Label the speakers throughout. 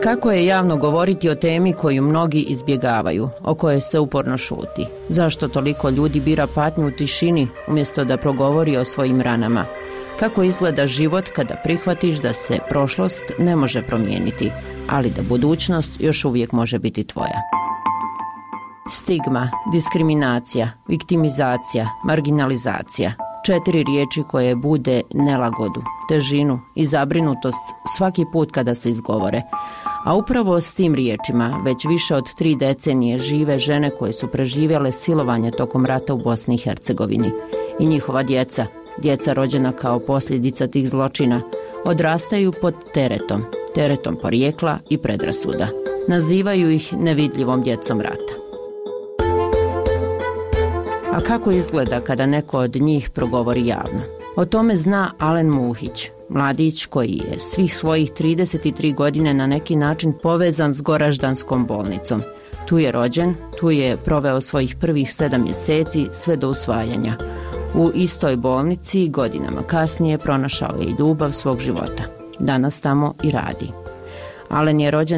Speaker 1: Kako je javno govoriti o temi koju mnogi izbjegavaju, o kojoj se uporno šuti? Zašto toliko ljudi bira patnju u tišini umjesto da progovori o svojim ranama? Kako izgleda život kada prihvatiš da se prošlost ne može promijeniti, ali da budućnost još uvijek može biti tvoja? Stigma, diskriminacija, viktimizacija, marginalizacija. 4 riječi koje bude nelagodu, težinu i zabrinutost svaki put kada se izgovore. A upravo s tim riječima već više od 3 decenije žive žene koje su preživjele silovanje tokom rata u Bosni i Hercegovini. I njihova djeca rođena kao posljedica tih zločina, odrastaju pod teretom porijekla i predrasuda. Nazivaju ih nevidljivom djecom rata. A kako izgleda kada neko od njih progovori javno? O tome zna Alen Muhić, mladić koji je svih svojih 33 godine na neki način povezan s Goraždanskom bolnicom. Tu je rođen, tu je proveo svojih prvih 7 mjeseci sve do usvajanja. U istoj bolnici godinama kasnije pronašao je i ljubav svog života. Danas tamo i radi. Alen je rođen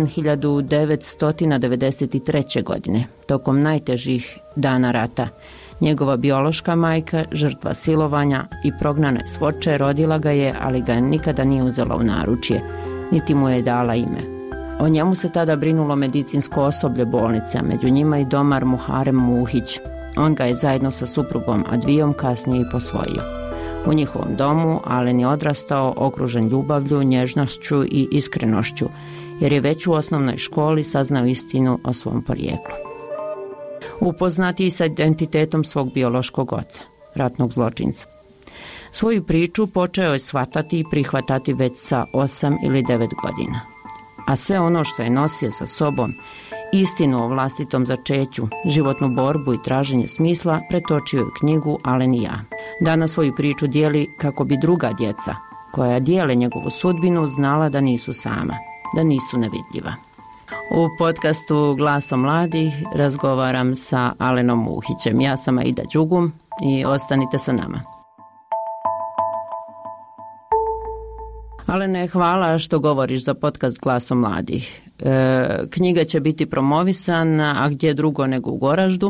Speaker 1: 1993. godine, tokom najtežih dana rata. Njegova biološka majka, žrtva silovanja i prognana s Foče, rodila ga je, ali ga nikada nije uzela u naručje, niti mu je dala ime. O njemu se tada brinulo medicinsko osoblje bolnice, a među njima i domar Muharem Muhić. On ga je zajedno sa suprugom Advijom kasnije i posvojio. U njihovom domu Alen je odrastao okružen ljubavlju, nježnošću i iskrenošću, jer je već u osnovnoj školi saznao istinu o svom porijeklu. Upoznat je sa identitetom svog biološkog oca, ratnog zločinca. Svoju priču počeo je shvatati i prihvatati već sa 8 ili 9 godina. A sve ono što je nosio sa sobom, istinu o vlastitom začeću, životnu borbu i traženje smisla, pretočio je u knjigu Alen i ja. Danas svoju priču dijeli kako bi druga djeca, koja dijele njegovu sudbinu, znala da nisu sama, da nisu nevidljiva. U podcastu Glasom mladih razgovaram sa Alenom Muhićem. Ja sam Aida Đugum i ostanite sa nama. Alene, hvala što govoriš za podcast Glasom mladih. Knjiga će biti promovisana, a gdje drugo nego u Goraždu.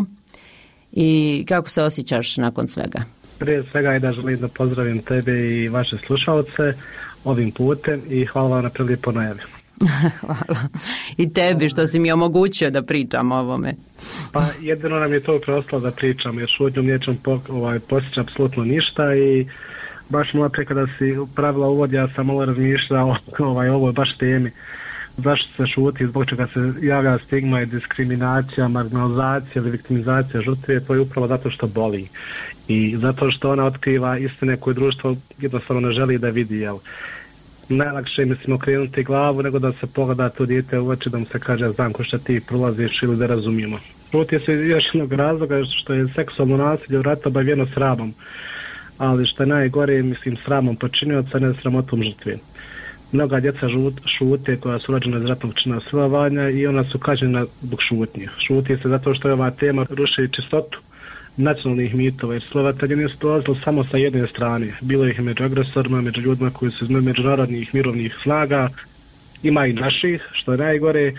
Speaker 1: I kako se osjećaš nakon svega?
Speaker 2: Prije svega Aida, želim da pozdravim tebe i vaše slušalce ovim putem i hvala vam na prilijepo najavi.
Speaker 1: Hvala. I tebi što si mi omogućio da pričam o ovome.
Speaker 2: Pa jedino nam je to preostalo da pričam, jer šutnjom nećem postići apsolutno ništa i baš malo prije kada si pravila uvod, ja sam malo razmišljao o ovoj baš temi. Zašto se šuti, zbog čega se javlja stigma i diskriminacija, marginalizacija ili viktimizacija žrtve, to je upravo zato što boli. I zato što ona otkriva istine koje društvo jednostavno ne želi da vidi, jel? Najlakše je, mislim, okrenuti glavu nego da se pogleda to dijete u oči, da mu se kaže znam ko što ti prolaziš ili da razumijemo. Šuti se još jednog razloga što je seksualno nasilje u ratu obavijeno sramom, ali što je najgore, mislim, sramom počinioca, ne sramotom žrtve. Mnoga djeca šute koja su rođena iz ratnog čina silovanja i ona su kažnjena zbog šutnje. Šuti se zato što je ova tema ruši čistotu nacionalnih mitova, jer silovatelji nisu dolazili samo sa jedne strane. Bilo ih među agresorima, među ljudima koji su iz međunarodnih mirovnih snaga, ima i naših, što je najgore.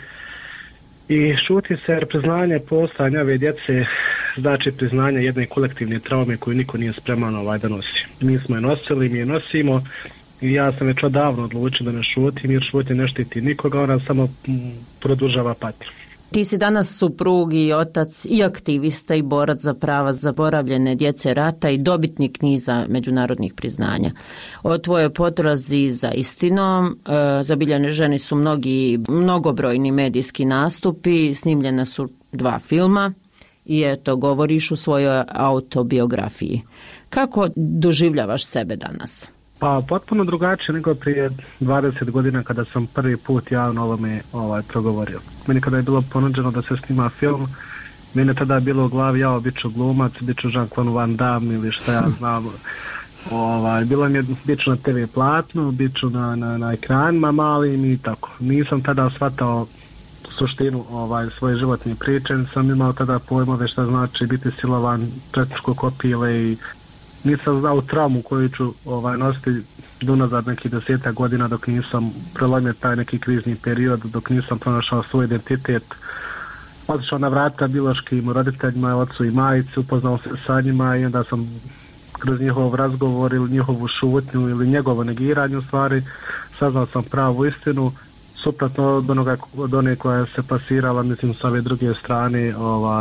Speaker 2: I šuti se jer priznanje postojanja ove djece znači priznanje jedne kolektivne traume koju niko nije spreman da nosi. Mi smo je nosili, mi je nosimo i ja sam već odavno odlučio da ne šutim, jer šutnja ne štiti nikoga, ona samo produžava patnju.
Speaker 1: Ti si danas suprug i otac i aktivista i borac za prava zaboravljene djece rata i dobitnik niza međunarodnih priznanja. O tvojoj potrazi za istinom zabilježeni su mnogobrojni medijski nastupi, snimljena su 2 filma i eto, govoriš u svojoj autobiografiji. Kako doživljavaš sebe danas?
Speaker 2: Pa potpuno drugačije nego prije 20 godina kada sam prvi put javno ovome progovorio. Meni kada je bilo ponuđeno da se snima film, meni je tada bilo u glavi bit ću glumac, bit ću Jean-Claude Van Damme ili šta ja znam. Bilo mi je bit ću na TV platnu, bit ću na ekranima malim i tako. Nisam tada shvatao suštinu svoje životne priče, sam imao tada pojmove šta znači biti silovan, četničko kopile i nisam znao traumu koju ću nositi unazad nekih 10 godina dok nisam prelomio taj neki krizni period, dok nisam pronašao svoj identitet. Otišao na vrata biološkim roditeljima, ocu i majici, upoznao se sa njima i onda sam kroz njihov razgovor ili njihovu šutnju ili njegovo negiranje u stvari saznao sam pravu istinu, suprotno od one koja se pasirala, mislim, s ove druge strane.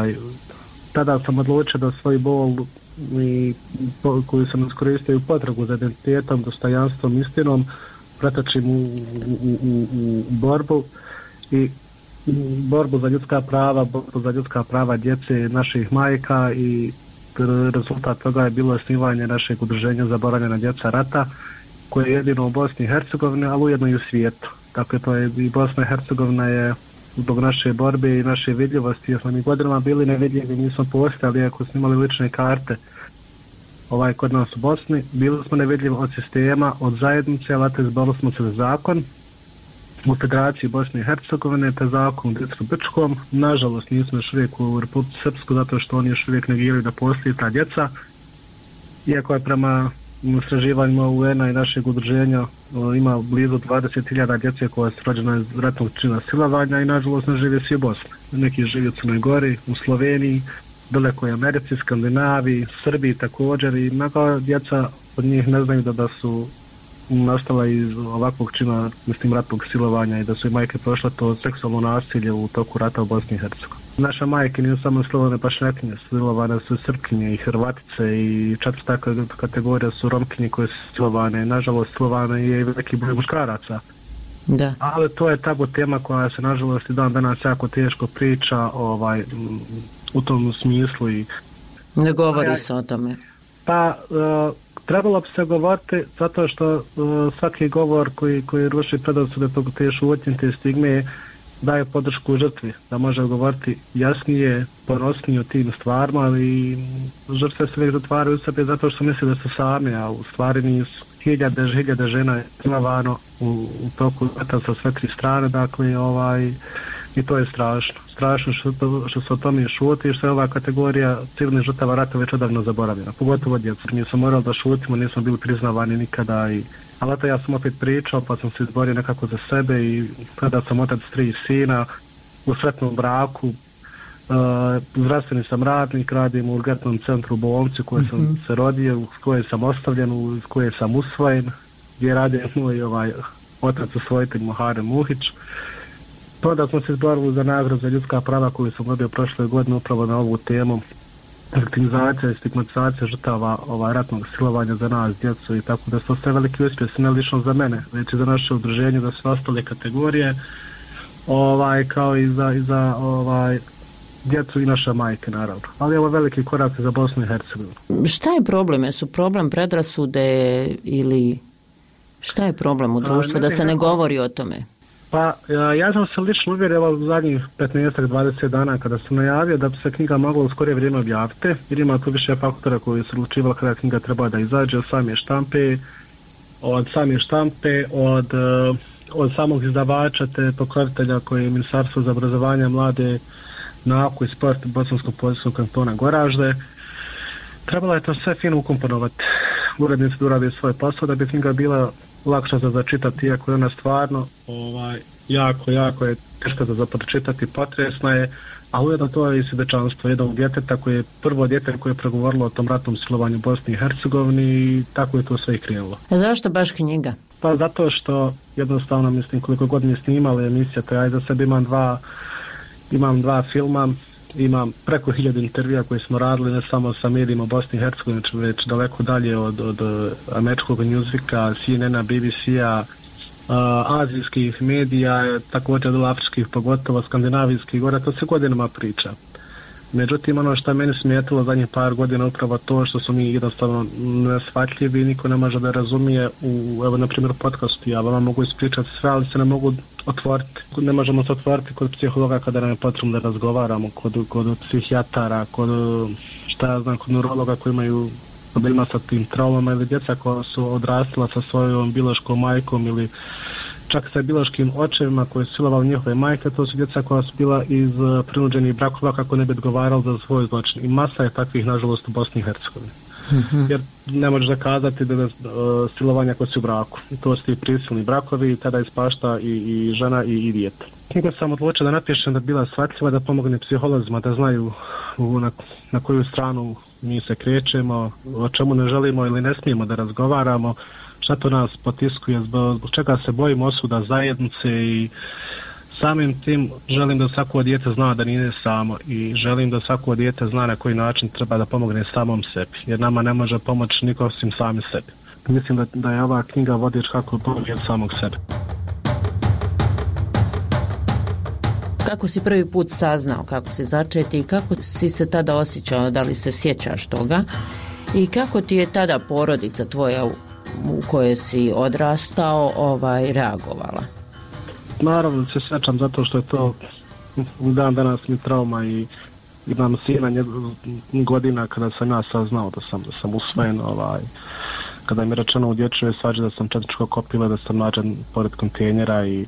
Speaker 2: Tada sam odlučio da svoj bol koju sam iskoristio u potragu za identitetom, dostojanstvom, istinom pretočim u borbu i borbu za ljudska prava djece, naših majka, i rezultat toga je bilo osnivanje našeg udruženja Zaboravljena djeca rata, koje je jedino u Bosni i Hercegovini, ali ujedno i u svijetu. Dakle, to je i Bosna i Hercegovina je zbog naše borbe i naše vidljivosti, jer smo mi godinama bili nevidljivi, nismo postojali, ako smo imali lične karte kod nas u Bosni, bili smo nevidljivi od sistema, od zajednice, ali izborili smo se za zakon u Federaciji Bosne i Hercegovine, te zakon u Dicku Brčkom. Nažalost, nismo još uvijek u Republici Srpskoj, zato što oni još uvijek negiraju da postoji ta djeca, iako je prema istraživanjima UN-a i našeg udruženja ima blizu 20.000 djece koja su rođena iz ratnog čina silovanja i nažalost ne žive svi u Bosni. Neki žive u Crnoj Gori, u Sloveniji, daleko je Americi, Skandinaviji, Srbiji također, i mnoga djeca od njih ne znaju da su nastala iz ovakvog čina, mislim, ratnog silovanja i da su i majke prošle to seksualno nasilje u toku rata u Bosni i Hercegovini. Naše majke nisu samo silovane Bošnjakinje, silovane su Srpkinje i Hrvatice, i četvrta kategorija su Romkinje koje su silovane. Nažalost, silovane je i veliki broj muškaraca.
Speaker 1: Da.
Speaker 2: Ali to je tabu tema koja se nažalost i dan danas jako teško priča u tom smislu.
Speaker 1: Ne govori se o tome.
Speaker 2: Pa trebalo bi se govoriti, zato što svaki govor koji ruši predrasude te šutnje, te stigme, daje podršku žrtvi, da može govoriti jasnije, ponosnije o tim stvarima, ali žrtve se uvijek zatvaraju u sebi zato što misle da su sami, a u stvari nisu. Hiljade žena je silovano u toku rata sa sve tri strane, dakle, i to je strašno. Strašno što se o tome šuti i što je ova kategorija civilnih žrtava rata već odavno zaboravljena, pogotovo djeca. Mi smo morali da šutimo, nismo bili priznavani nikada, ali eto, ja sam opet pričao, pa sam se izborio nekako za sebe i kada sam otac 3 sina u sretnom braku, zdravstveni sam radnik, radim u urgentnom centru u bolnici u kojoj sam se rodio, u kojoj sam ostavljen, u kojoj sam usvojen, gdje radi moj otac usvojitelj Muharem Muhić. To da smo se izborili za nagradu za ljudska prava koju sam dobio prošle godine upravo na ovu temu, viktimizacija i stigmatizacija žrtava ratnog silovanja za nas, djecu, i tako da su sve veliki uspjesi, ne lično za mene, već i za naše udruženje, za sve ostale kategorije, kao i za djecu i naše majke, naravno. Ali ovo veliki korak za Bosnu i Hercegovinu.
Speaker 1: Šta je problem? Jesu problem predrasude ili šta je problem u društvu da se ne govori o tome?
Speaker 2: Pa ja sam se lično uvjerio u zadnjih 15-20 dana kada sam najavio da bi se knjiga mogla u skorije vrijeme objaviti, jer ima tu više faktora koji su odlučivali kada knjiga treba da izađe, od same štampe, od samog izdavača te pokrovitelja koji je Ministarstvo za obrazovanje, mlade, nauku i sport Bosanskog policijskog kantona Goražde. Trebalo je to sve fino ukomponovati. Urednici da urade svoj posao da bi knjiga bila lakša za začitati, iako je ona stvarno jako je teška za pročitati, potresna je, a ujedno to je i svjedočanstvo jednog djeteta koje je prvo dijete koje je pregovorilo o tom ratnom silovanju u Bosni i Hercegovini, i tako je to sve i krenulo.
Speaker 1: A zašto baš knjiga?
Speaker 2: Pa zato što jednostavno, mislim, koliko god mi snimali emisija, to ja za sebe imam dva filma, imam preko 1000 intervjua koje smo radili, ne samo sa medijima Bosni i Hercegovine, već daleko dalje od američkog Newsweeka, CNN-a, BBC-a, azijskih medija, također od afričkih, pogotovo skandinavijskih gora, to se godinama priča. Međutim, ono što je meni smetilo zadnjih par godina upravo to što su mi jednostavno neshvatljivi, niko ne može da razumije evo, na primjer, podcastu. Ja vama mogu ispričati sve, ali se ne mogu otvoriti. Ne možemo se otvoriti kod psihologa kada nam je potrebno da razgovaramo, kod psihijatara, kod neurologa koji imaju problema sa tim traumama, ili djeca koja su odrastila sa svojom biološkom majkom ili čak sa biološkim očevima koji su silovali njihove majke. To su djeca koja su bila iz prinuđenih brakova kako ne bi odgovarali za svoj zločin. I masa je takvih, nažalost, u Bosni i Hercegovini. jer ne možeš zakazati da silovanja ako si u braku. To su ti prisilni brakovi, tada ispašta i žena i dijete. Knjigu sam odlučio da napišem da bi bila shvatljiva, da pomogne psiholozima da znaju na koju stranu mi se krećemo, o čemu ne želimo ili ne smijemo da razgovaramo, šta to nas potiskuje, zbog čega se bojimo osuda zajednice i samim tim želim da svako dijete zna da nije samo i želim da svako dijete zna na koji način treba da pomogne samom sebi, jer nama ne može pomoći niko osim sami sebi. Mislim da je ova knjiga vodič kako pomoći od samog sebe.
Speaker 1: Kako si prvi put saznao, kako si začeti i kako si se tada osjećao, da li se sjećaš toga i kako ti je tada porodica tvoja u kojoj si odrastao reagovala?
Speaker 2: Naravno se sjećam zato što je to dan danas mi trauma i imam sina godina kada sam ja saznao da sam usvojen, kada mi je rečeno u dječjoj svađi da sam četničko kopila, da sam nađen pored kontejnera i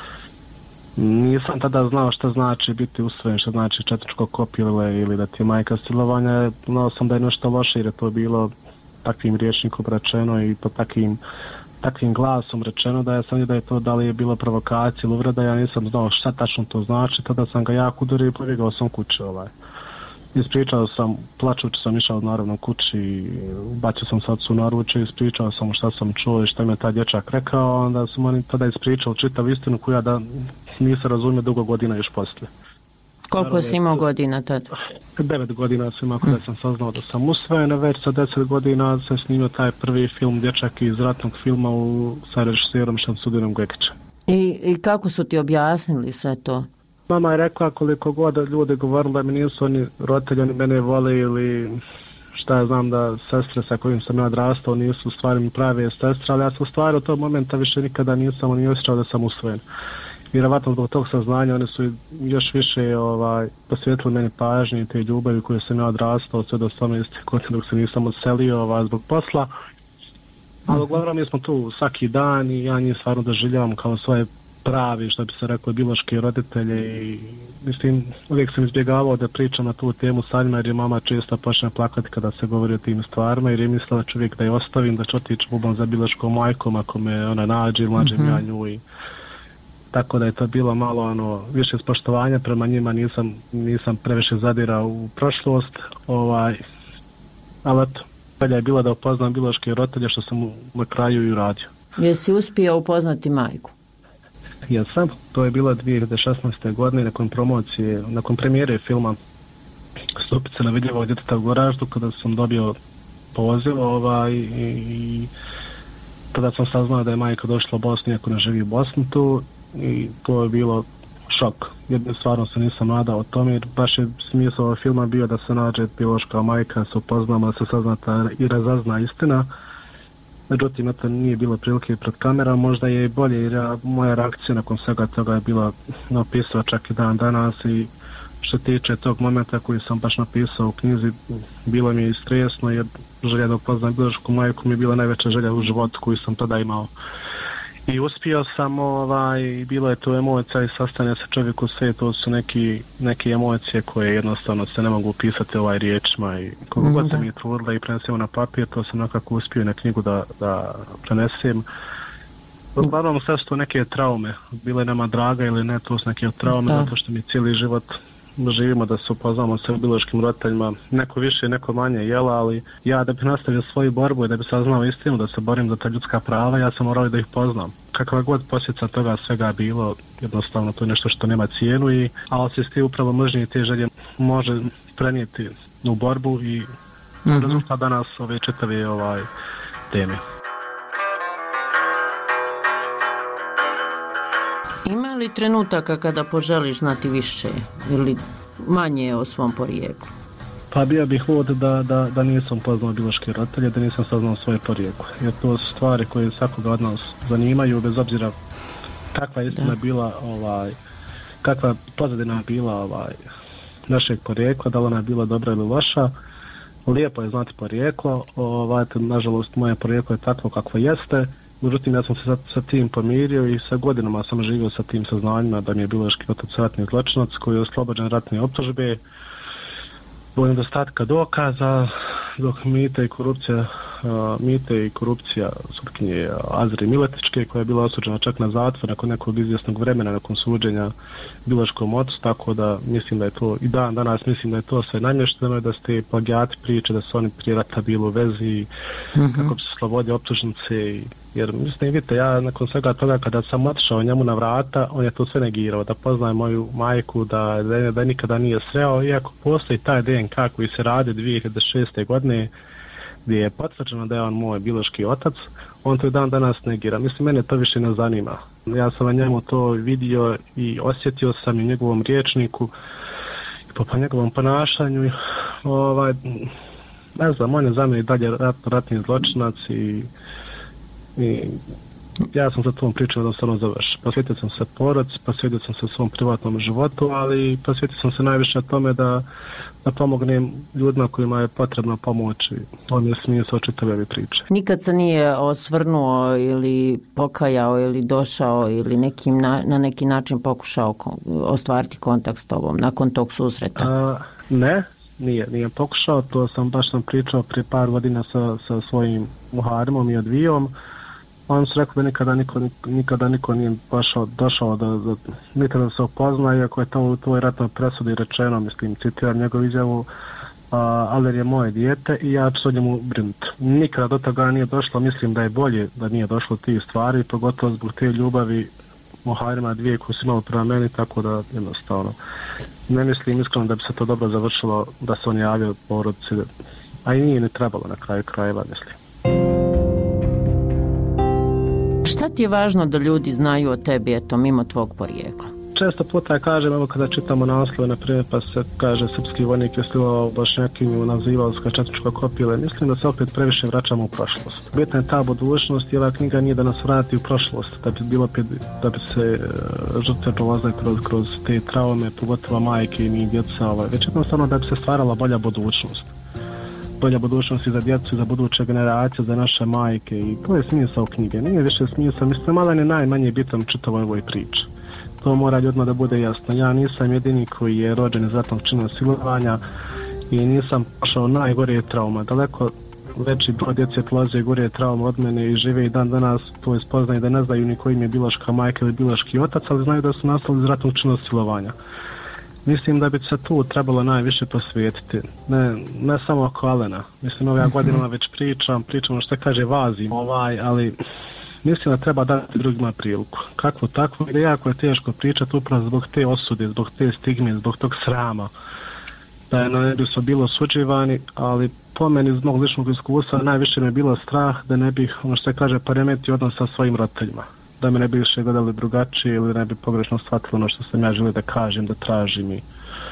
Speaker 2: nisam tada znao šta znači biti usvojen, šta znači četničko kopile ili da ti je majka silovanja. Znao sam da je nešto loše jer je to bilo takvim rječnikom rečeno i to takvim glasom rečeno da je to da li je bilo provokacija ili uvreda, ja nisam znao šta tačno to znači, tada sam ga jako udario i pobjegao sam kući. Ispričao sam, plačući sam išao naravno kući i bacio sam se ocu na ruče, ispričao sam šta sam čuo i šta mi je taj dječak rekao, onda sam oni tada ispričao čitav istinu koju ja da nisam razumio dugo godina još poslije.
Speaker 1: Koliko si imao godina tada?
Speaker 2: 9 godina sam imao kada sam saznao da sam usvojen, već sa 10 godina sam snimio taj prvi film Dječak iz ratnog filma sa režiserom Šamsudinom Gekićem.
Speaker 1: I kako su ti objasnili sve to?
Speaker 2: Mama je rekla koliko god ljudi govorili da mi nisu oni roditelji, oni mene vole ili šta ja znam da sestre sa kojim sam ja odrastao nisu u stvari mi prave sestre, ali ja sam u stvari od tog momenta više nikada nisam ni osjećao da sam usvojen. Vjerovatno zbog tog saznanja oni su još više posvetili meni pažnje i te ljubavi koje sam ja odrastao sve do 18 godina dok se nisam odselio zbog posla. Ali uglavnom mi smo tu svaki dan i ja njih stvarno doživljavam kao svoje pravi, što bi se reklo, biološki roditelje i mislim, uvijek sam izbjegavao da pričam na tu temu sa njima jer je mama često počne plakati kada se govori o tim stvarima jer je mislila čovjek da je ostavim, da ću otići bubam za biološkom majkom ako me ona nađe ili nađem ja nju i tako da je to bilo malo više spoštovanja prema njima, nisam previše zadirao u prošlost, ali eto, velja je bila da upoznam biološke roditelje što sam na kraju i uradio.
Speaker 1: Jesi uspio upoznati majku?
Speaker 2: Jesam, to je bilo 2016. godine nakon promocije, nakon premijere filma Stupice na vidljivog djeteta u Goraždu kada sam dobio poziv i tada sam saznao da je majka došla u Bosnu iako ne živi u Bosni tu i to je bilo šok jer stvarno se nisam nadao o tome jer baš je smisao ovog filma bio da se nađe biološka majka, se upoznamo, da se saznata i razazna istina. Međutim, to nije bilo prilike pred kamerom, možda je i bolje jer moja reakcija nakon svega toga je bila napisao čak i dan danas i što tiče tog momenta koji sam baš napisao u knjizi, bilo mi je stresno jer želja da upoznam biološku majku mi je bila najveća želja u životu koju sam tada imao. I uspio sam, bilo je to emocija i sastanja sa čovjeku sve, to su neke emocije koje jednostavno se ne mogu upisati riječima i koliko god se mi je trudila i prenesemo na papir, to sam nekako uspio na knjigu da prenesem. Uglavnom sve su to neke traume, bile nama draga ili ne, to su neke traume, zato što mi cijeli život živimo da se upoznamo sa biološkim roditeljima, neko više, neko manje jela, ali ja da bih nastavio svoju borbu i da bih saznao istinu, da se borim za ta ljudska prava, ja sam morao da ih poznam. Kakva god posljedica toga svega bilo, jednostavno to je nešto što nema cijenu, ali se ti upravo mržnje i te želje može prenijeti u borbu i rezultat danas ove čitave teme.
Speaker 1: Ima li trenutaka kada poželiš znati više ili manje o svom porijeklu?
Speaker 2: Pa bio bih vod da nisam poznao biološke roditelje, da nisam saznao svoje porijeklo. Jer to su stvari koje svakoga od nas zanimaju, bez obzira kakva istina bila, kakva pozadina bila našeg porijekla, da li ona je bila dobra ili loša. Lijepo je znati porijeklo, nažalost moje porijeklo je takvo kakvo jeste. Međutim, ja sam se sa tim pomirio i sa godinama sam živio sa tim saznanjima da mi je biološki otac ratni zločinac koji je oslobođen ratne optužbe, zbog nedostatka dokaza dok mite i korupcija sutkinje Azri Miletičke, koja je bila osuđena čak na zatvor nakon nekog izvjesnog vremena nakon suđenja biološkom ocu, tako da mislim da je to i danas mislim da je to sve namješteno i da ste plagijati priče da su oni prije rata bili u vezi kako bi se slobodio optužnice jer mislim vidite ja nakon svega toga kada sam otišao njemu na vrata on je to sve negirao da poznaje moju majku da nikada nije sreo iako postoji taj DNK koji se radi 2006. godine gdje je potvrđeno da je on moj biološki otac, on to i dan danas negira. Mislim, mene to više ne zanima. Ja sam na njemu to vidio i osjetio sam i njegovom riječniku i po njegovom ponašanju. Ne znam, on je za mene dalje ratni zločinac i ja sam za tom pričom jednostavno završio. Posvetio sam se porodici, posvetio sam se svom privatnom životu, ali posvetio sam se najviše tome da pomognem ljudima kojima je potrebno pomoći. On je smisao čitave ove priče.
Speaker 1: Nikad se nije osvrnuo ili pokajao ili došao ili na neki način pokušao ostvariti kontakt s tobom nakon tog susreta?
Speaker 2: Ne, nije pokušao. To sam pričao prije par godina sa svojim muharimom i odvijom. On su rekao da nikada niko nije došao nikada da se upozna, iako je to u tvoj ratnoj presudi rečeno, mislim, citiram njegovu izjavu, Aler je moje dijete i ja ću se o njemu brinuti. Nikada do toga nije došlo, mislim da je bolje da nije došlo tih stvari, pogotovo zbog te ljubavi muharima dvije koje su imali prema meni, tako da jednostavno ne mislim iskreno da bi se to dobro završilo da se on javio porodici, a i nije ni trebalo na kraju krajeva, mislim.
Speaker 1: Šta ti je važno da ljudi znaju o tebi, eto, mimo tvog porijekla?
Speaker 2: Često puta kažem, evo kada čitamo naslove, na primjer, pa se kaže srpski vojnik je silovao Bošnjakinju, nazivao se četničko kopile. Mislim da se opet previše vraćamo u prošlost. Bitna je ta budućnost i ova knjiga nije da nas vrati u prošlost, da bi se žrtve prolazile kroz te traume, pogotovo majke i mi djeca, već jednostavno da bi se stvarala bolja budućnost. Bolja budućnost i za djecu i za buduće generacije, za naše majke i to je smisao knjige. Nije više smisao, mislim, malo je najmanje bitan čitavoj ovoj priči. To mora ljudima da bude jasno. Ja nisam jedini koji je rođen iz ratnog čina silovanja i nisam prošao najgorije trauma. Daleko veći broj djece prolaze gore trauma od mene i žive i dan danas to spoznaju da ne znaju ni koji im je biološka majka ili biološki otac, ali znaju da su nastali iz ratnog čina silovanja. Mislim da bi se tu trebalo najviše posvetiti. Ne samo oko Alena. Mislim, ove godinama već pričamo što kaže vazim, ali mislim da treba dati drugima priliku. Kakvo takvo, jer jako je teško pričati upravo zbog te osude, zbog te stigme, zbog tog srama. Da je ne bi su bilo osuđivani, ali po meni iz mog ličnog iskustva najviše mi je bilo strah da ne bih, što kaže, poremetio odnos sa svojim roditeljima. Da me ne bi više gledali drugačije ili ne bi pogrešno shvatili ono što sam ja želio da kažem, da tražim i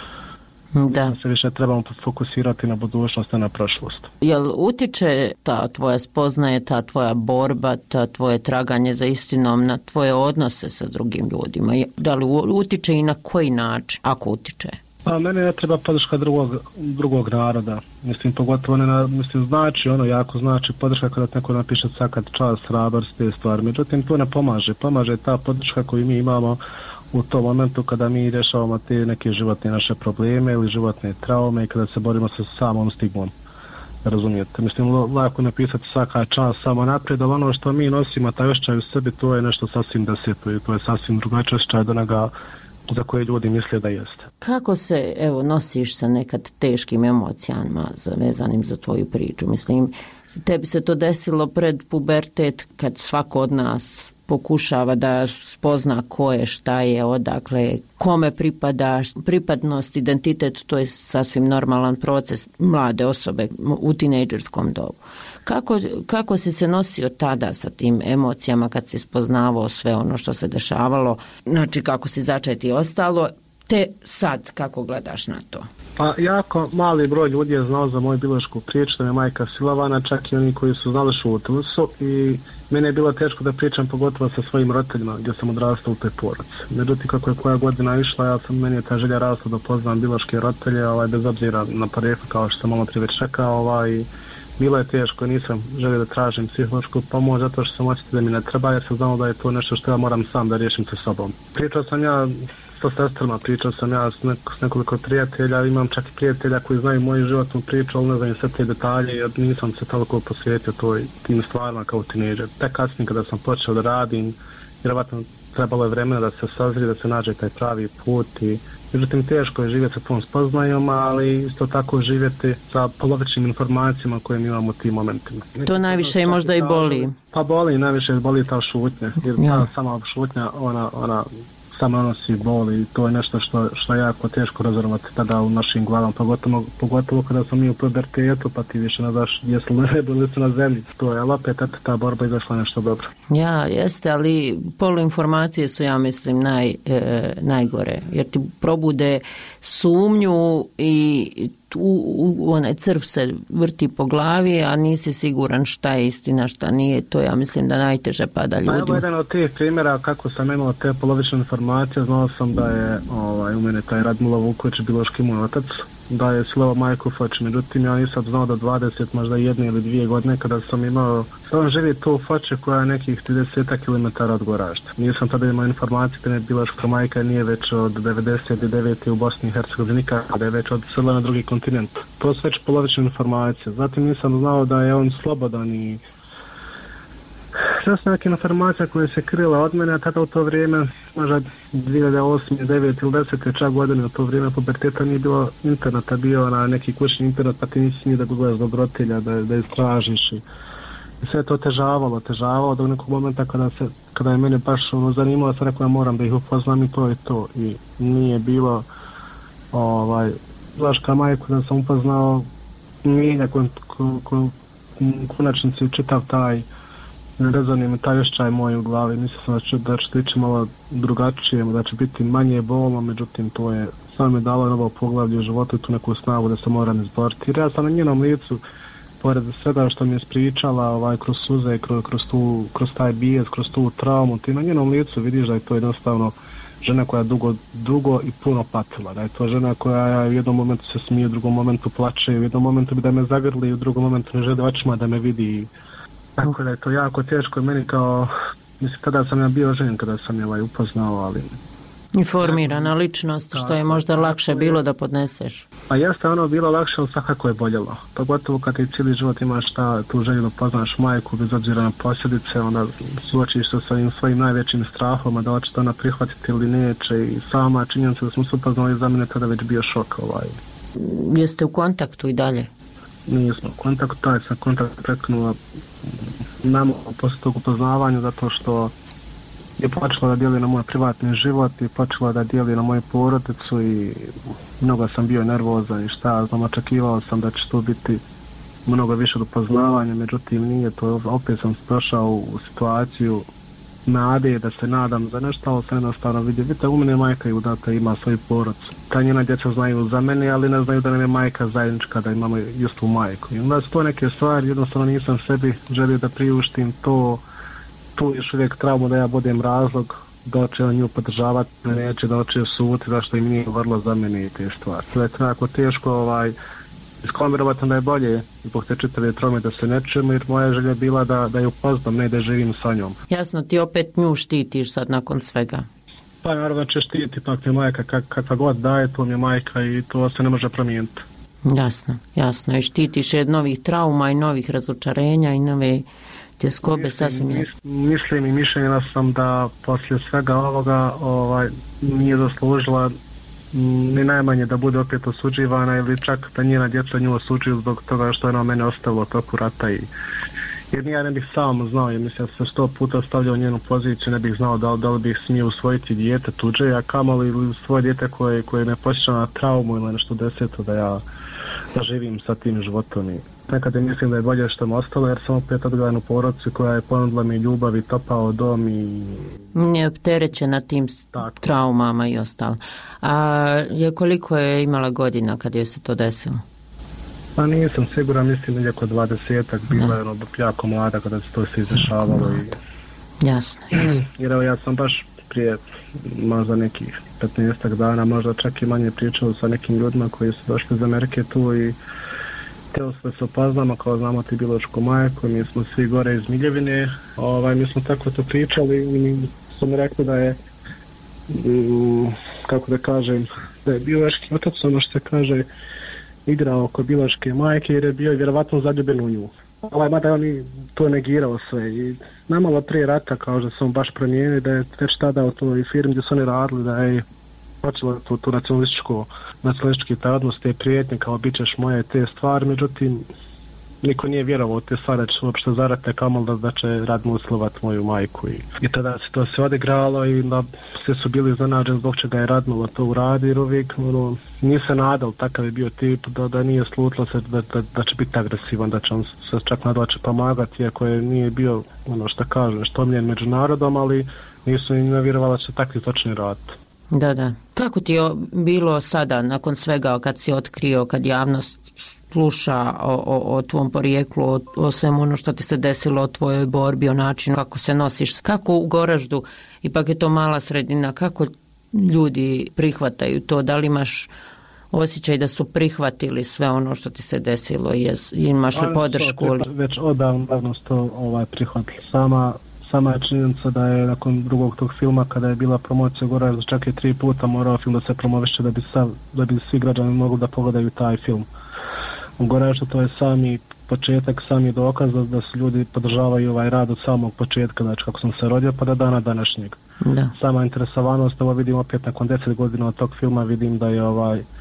Speaker 2: da se više trebamo fokusirati na budućnost, a na prošlost.
Speaker 1: Jel utiče ta tvoja spoznaje, ta tvoja borba, ta tvoje traganje za istinom na tvoje odnose sa drugim ljudima? Da li utiče i na koji način, ako utiče?
Speaker 2: Pa mene ne treba podrška drugog naroda. Mislim, pogotovo znači jako znači podrška kada neko napiše svaka čast, hrabrost, te stvari. Međutim, to ne pomaže. Pomaže ta podrška koju mi imamo u tom momentu kada mi rješavamo te neke životne naše probleme ili životne traume i kada se borimo sa samom stigmom. Razumijete? Mislim, lako napisati svaka čast samo naprijed, ali ono što mi nosimo, taj osjećaj u sebi, to je nešto sasvim deseto i to je sasvim drugačiji osjećaj od onoga za koje ljudi misle da jeste.
Speaker 1: Kako se, nosiš sa nekad teškim emocijama vezanim za tvoju priču? Mislim, tebi se to desilo pred pubertet kad svako od nas pokušava da spozna ko je, šta je, odakle, kome pripada, pripadnost, identitet, to je sasvim normalan proces mlade osobe u tinejdžerskom dobu. Kako si se nosio tada sa tim emocijama kad si spoznavao sve ono što se dešavalo, znači kako si začet i ostalo, te sad kako gledaš na to?
Speaker 2: Pa jako mali broj ljudi je znao za moju biološku priču, da je majka silovana, čak i oni koji su znali šutili su i mene je bilo teško da pričam pogotovo sa svojim roditeljima gdje sam odrastao u toj porodici. Međutim, kako je koja godina išla, meni je ta želja rasla da poznam biološke roditelje, bez obzira na porijeklo, kao što sam malo prije već rekao, bilo je teško, nisam želio da tražim psihološku pomoć zato što sam osjetio da mi ne treba, jer sam znao da je to nešto što ja moram sam da riješim sa sobom. Pričao sam ja sa sestrama, pričao sam ja s nekoliko prijatelja, imam čak i prijatelja koji znaju moju životnu priču, ali ne znam sve te detalje, jer nisam se toliko posvetio tim stvarima kao tinejdžer. Tek kasnije kada sam počeo da radim, vjerovatno trebalo je vremena da se sazrije, da se nađe taj pravi put i međutim teško je živjeti sa tom spoznajom, ali isto tako živjeti sa polovičnim informacijama koje mi imamo u tim momentima.
Speaker 1: To najviše i možda i boli.
Speaker 2: Pa boli, najviše boli ta šutnja, jer ta sama šutnja, ona sama nosi bol i to je nešto što je jako teško razumjeti tada u našim glavama, pogotovo kada smo mi u pubertetu, pa ti više ne znaš jesu li nebo ili su na zemlji. To je, ali opet ta borba izašla nešto dobro.
Speaker 1: Ja, jeste, ali poluinformacije su, ja mislim, najgore, jer ti probude sumnju i onaj crv se vrti po glavi, a nisi siguran šta je istina, šta nije. To ja mislim da najteže pada ljudima.
Speaker 2: Evo jedan od tih primjera kako sam imao te polovične informacije, znao sam da je u mene taj Radmilo Vuković biološki moj otac, da je silovao majku Foči, međutim ja nisam znao do 20, možda 1 ili 2 godine kada sam imao, on živi tu u Foči koja je nekih 30 km od Goražda. Nisam tada imao informacije da je biološka majka nije već od 99. u Bosni i Hercegovini, kada je već odselila na drugi kontinent. To su već polovične informacije. Zatim nisam znao da je on slobodan i sve su neke informacije koje se krila od mene, a tada u to vrijeme, možda 2008, 2009 ili 10. čak godine, u to vrijeme puberteta nije bilo interneta, bio na neki kućni internet, pa ti nisi ni da gledaš dobrotilja, da istražiš i sve je to težavalo do nekog momenta kada je mene baš zanimalo, sam rekao ja moram da ih upoznam i to i nije bilo Vlaška majku da sam upoznao mijenja konačnici čitav taj rezonije me taj ošćaj moj u glavi, mislim da će ići malo drugačije, da će biti manje bolno, međutim to je samo mi dalo novo poglavlje u životu i tu neku snagu da se moram izboriti. Jer ja sam na njenom licu, pored svega što mi je spričala kroz suze, kroz taj bijes, kroz tu traumu, ti na njenom licu vidiš da je to jednostavno žena koja je dugo i puno patila, da je to žena koja u jednom momentu se smije, u drugom momentu plače, u jednom momentu bi da me zagrli, u drugom momentu ne želi očima da me vidi. Tako da je to jako teško i meni kao, mislim, tada sam ja bio ženjen kada sam je upoznao, ali...
Speaker 1: Informirana ličnost, što je možda lakše bilo da podneseš.
Speaker 2: Pa jeste ono bilo lakše, ali svakako je boljelo. Pogotovo kad ti cijeli život imaš tu želju da poznaš majku, bez obzira na posljedice, onda suočiš se sa svojim najvećim strahom, da hoće to ona prihvatiti ili neće i sama činjenica da smo se upoznali za mene tada već bio šok.
Speaker 1: Jeste u kontaktu i dalje?
Speaker 2: Nismo u kontaktu, taj sam kontakt prekinuo nam posle tog upoznavanja zato što je počela da dijeli na moj privatni život i počela da dijeli na moju porodicu i mnogo sam bio nervozan i šta znam, očekivao sam da će to biti mnogo više od upoznavanja, međutim nije to, opet sam došao u situaciju nade da se nadam za nešto, ali se jednostavno vidi. Vidite, u mene majka je udata, ima svoju porodicu. Ta njena djeca znaju za mene, ali ne znaju da nam je majka zajednička, da imamo istu majku. I onda su to neke stvari, jednostavno nisam sebi želio da priuštim to, tu još uvijek traumu da ja budem razlog da će nju podržavati, neće da će suti, zašto im nije vrlo za mene i te stvari. To je tako teško, iskomirovati da je bolje zbog te čitave traume da se ne čujemo, jer moja želja je bila da je upoznam, ne da živim sa njom.
Speaker 1: Jasno, ti opet nju štitiš sad nakon svega.
Speaker 2: Pa naravno će štiti, pak je majka, kakva god daje, to mi je majka i to se ne može promijeniti.
Speaker 1: Jasno, i štitiš je novih trauma i novih razočarenja i nove tjeskobe, sasvim jasno.
Speaker 2: Mislim i mišljenja sam da poslije svega ovoga nije zaslužila ni najmanje da bude opet osuđivana ili čak da njena djeca nju osuđuju zbog toga što je ona mene ostavila toku rata jer ja ne bih sam znao, jer mislim da se 100 puta stavljao u njenu poziciju, ne bih znao da li bih smio usvojiti dijete tuđe, a kamoli ili svoje dijete koje me posjeća na traumu ili nešto deseto da ja živim sa tim životom i nekada mislim da je bolje što me ostalo jer sam opet odgledan u porodicu koja je ponudila mi ljubav i topao dom i...
Speaker 1: Nije opterećena tim traumama i ostalo. A koliko je imala godina kad joj se to desilo?
Speaker 2: Pa nisam siguran, mislim da je oko 20-ak, bila je jako mlada kada se to se izdešavalo.
Speaker 1: Jasno.
Speaker 2: Jer evo ja sam baš prije možda nekih 15 dana, možda čak i manje pričao sa nekim ljudima koji su došli iz Amerike tu i htjeli smo se upoznamo kao znamo ti biološku majku, mi smo svi gore iz Miljevine, mi smo tako to pričali i su mi rekli da je kako da kažem, da je biološki otac, ono što se kaže, igrao oko biološke majke jer je bio vjerovatno zaljubljen u nju. Mada on i to negirao sve i namalo prije rata kao da su baš promijenili da je već tada u toj firmi gdje su oni radili da je počelo tu nacionalistički odnos, te prijetnje kao bit ćeš moje te stvari, međutim niko nije vjerovao te stvari da će uopšte zarate kamol da će Radmil slovat moju majku i tada se to sve odigralo i da svi su bili iznenađeni zbog čega je Radmil to uradio jer uvijek nije se nadal, takav je bio tip da nije slutilo se da će biti agresivan, da će on se čak nadal će pomagati iako je nije bio što kažu, što omljen među narodom, ali nisu im vjerovali da će takvi točni raditi.
Speaker 1: Da. Kako ti je bilo sada nakon svega kad si otkrio, kad javnost sluša o tvom porijeklu, o svemu ono što ti se desilo, o tvojoj borbi, o načinu kako se nosiš, kako u Goraždu, ipak je to mala sredina, kako ljudi prihvataju to, da li imaš osjećaj da su prihvatili sve ono što ti se desilo, imaš li podršku?
Speaker 2: Već odavno su to prihvatili. Sama je činjenica da je nakon drugog tog filma, kada je bila promocija Goražda, čak je 3 puta morao film da se promoviše da bi svi građani mogli da pogledaju taj film. U Goraždu to je sami početak, sami dokaz da su ljudi podržavaju ovaj rad od samog početka, znači kako sam se rodio pa do dana današnjeg.
Speaker 1: Da.
Speaker 2: Sama interesovanost, ovo vidim opet nakon 10 godina od tog filma, vidim da je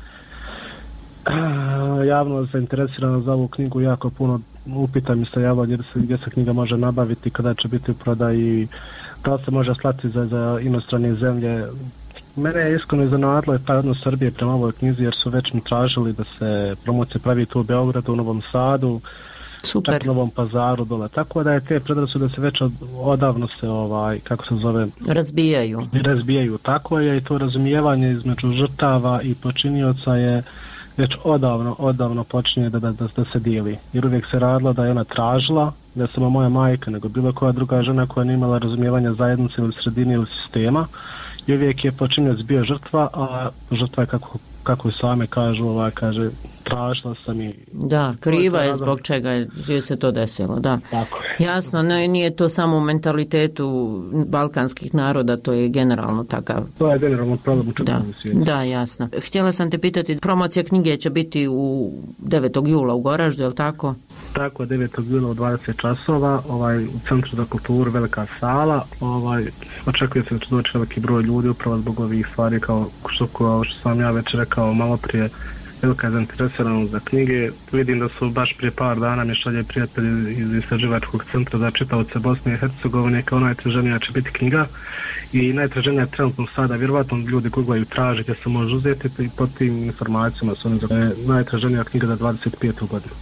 Speaker 2: javnost zainteresirana za ovu knjigu, jako puno upita mi se javlja gdje se knjiga može nabaviti, kada će biti u prodaji, da li se može slati za inostrane zemlje. Mene je iskreno iznenadilo taj odnos Srbije prema ovoj knjizi jer su već mi tražili da se promocija pravi tu u Beogradu, u Novom Sadu,
Speaker 1: super.
Speaker 2: Čak u Novom Pazaru dole. Tako da je te predrasude se već odavno se kako se zove razbijaju. Tako je i to razumijevanje između žrtava i počinioca je već odavno počinje da se dijeli. Jer uvijek se radilo da je ona tražila, ne samo moja majka, nego bilo koja druga žena koja nije imala razumijevanja zajednice ili sredine ili sistema. I uvijek je počinioc bio žrtva, a žrtva je kako i same kažu, kaže tražila sam i...
Speaker 1: Da, kriva je zbog čega je se to desilo, da.
Speaker 2: Tako.
Speaker 1: Jasno, nije to samo u mentalitetu balkanskih naroda, to je generalno takav.
Speaker 2: To je generalno problem u čitavom svijetu.
Speaker 1: Da, jasno. Htjela sam te pitati, promocija knjige će biti u 9. jula u Goraždu, je li tako?
Speaker 2: Tako, 9. jula u 20 časova, u Centru za kulturu, velika sala, očekuje se da će doći veliki broj ljudi upravo zbog ovih stvari kao što sam ja već rekao malo prije, velika je zainteresiranost za knjige. Vidim da su baš prije par dana mi šalje prijatelji iz Istraživačkog centra za čitaoce Bosne i Hercegovine kao najtraženija će biti knjiga i najtraženija je trenutno sada, vjerovatno ljudi googlaju traže gdje se može uzeti i pod tim informacijama su najtraženija knjiga za 25. godinu.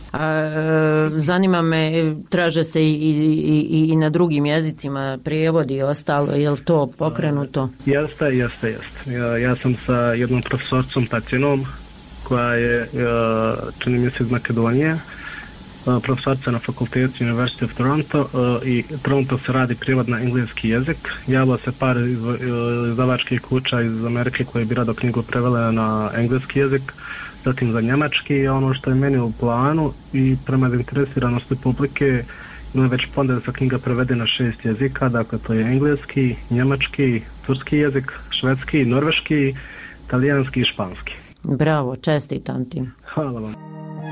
Speaker 1: Zanima me, traže se i na drugim jezicima prijevodi i ostalo, je li to pokrenuto?
Speaker 2: Jeste. Ja sam sa jednom profesorcom Tatjanom koja je, čini mi se, iz Makedonije, profesorca na fakultetu University of Toronto i Toronto se radi prijevod na engleski jezik. Javilo se par izdavačkih kuća iz Amerike koje bi rado knjigu prevele na engleski jezik, zatim za njemački. Ono što je meni u planu i prema zainteresiranosti publike ima već ponda da se knjiga prevede na 6 jezika, dakle to je engleski, njemački, turski jezik, švedski, norveški, talijanski i španski.
Speaker 1: Bravo, čestitam ti.
Speaker 2: Hvala vam.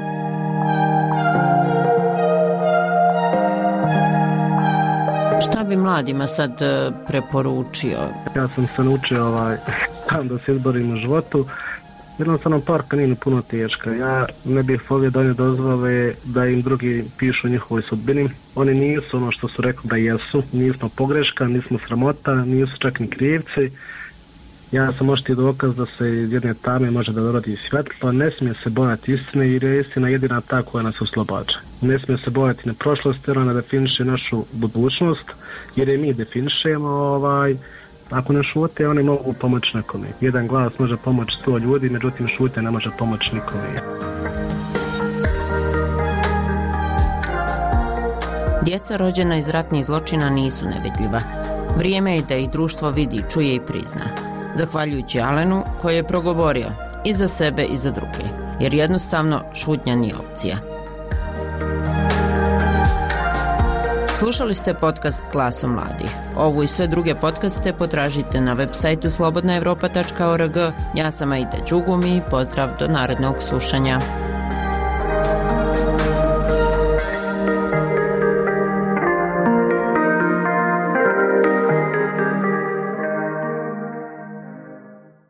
Speaker 1: Šta bi mladima sad preporučio?
Speaker 2: Ja sam se naučio da se izborim u životu. Jednostavno parka nije puno teška. Ja ne bih volio da oni dozvole da im drugi pišu o njihovoj sudbini. Oni nisu ono što su rekli da jesu. Nismo pogreška, nismo sramota, nisu čak ni krivci. Ja sam oštiji dokaz da se iz jedne tame može da dorodi svjetlo. Ne smije se bojati istine jer je istina jedina ta koja nas oslobađa. Ne smije se bojati na prošlost jer ona definiše našu budućnost jer je mi definišemo. Ako ne šute, oni mogu pomoći nekome. Jedan glas može pomoći 100 ljudi, međutim šute ne može pomoći nikome.
Speaker 1: Djeca rođena iz ratnih zločina nisu nevidljiva. Vrijeme je da ih društvo vidi, čuje i prizna. Zahvaljujući Alenu koji je progovorio i za sebe i za druge, jer jednostavno šutnja nije opcija. Slušali ste podcast Glasom mladih. Ovu i sve druge podcaste potražite na web sajtu slobodnaevropa.org. Ja sam Aida Đugum i pozdrav do narednog slušanja.